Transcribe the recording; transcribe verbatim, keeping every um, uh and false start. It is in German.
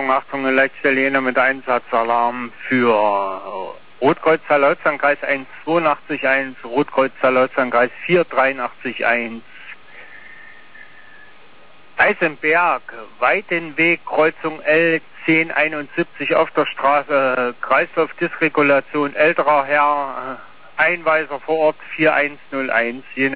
Achtung, Achtung, letzte Linie mit Einsatzalarm für Rotkreuz Salzlandkreis eins zwei acht eins, Rotkreuz Salzlandkreis vier drei acht eins. Eisenberg, Weitenweg, Kreuzung L zehn einundsiebzig auf der Straße, Kreislaufdysregulation, älterer Herr, Einweiser vor Ort vier eins null eins.